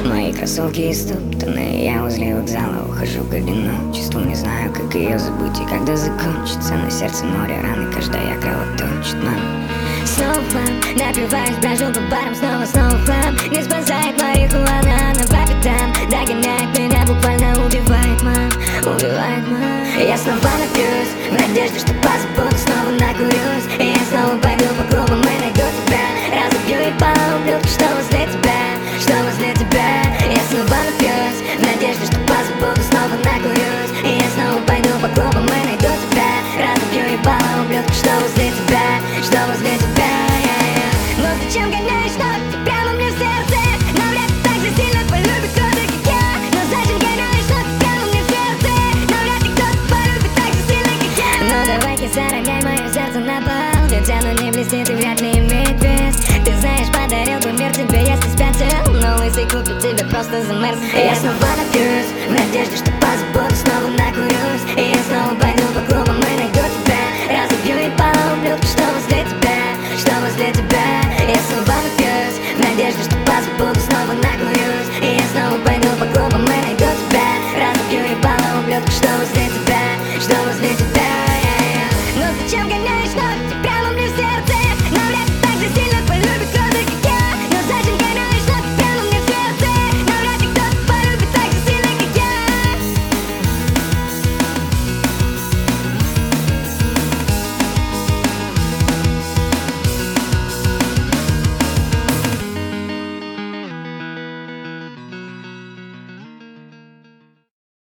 Мои кроссовки истоптаны, я возле вокзала ухожу в кабину. Чувствую, не знаю, как ее забыть и когда закончится. На сердце море раны, каждая кровоточит, мам. Снова напиваюсь, брожу по барам, снова в хлам. Не спасает марихуана, она по пятам догоняет меня, буквально убивает, мам, убивает, мам. Я снова напьюсь, в надежде, что позабуду, снова накурюсь. И я снова пойду по клубам и найду тебя. Разобью и полублю, что возле тебя, что возле тебя. Я снова напьюсь, в надежде, что позабуду, снова накурюсь. И я снова пойду по клубам и найду тебя. Разобью и полублю, что возле тебя, что возле тебя. Но зачем гоняешь ночь прямо мне в сердце? Навряд ли так же сильно полюбит кто-то, как я. Но зачем гоняешь ночь прямо мне в сердце? Навряд ли кто-то полюбит так же сильно, как я. Ну давай-ка зароняй мое сердце на пол, ведь оно не блестит и вряд ли имеет вес. Ты знаешь, подарил бы мир тебе, если спятил, но лысый купит тебя просто за мерз. Я снова напьюсь, в надежде, что позабуду, снова накурюсь. И я снова пойду по клубам и найду тебя. Разобью и полублю, что возле тебя, что возле тебя. Я снова напьюсь, в надежде, что позабуду, снова накурюсь. И я снова пойду по клубам и найду тебя. Разобью и полублю, что возле тебя, что возле тебя. Но зачем гоняешь?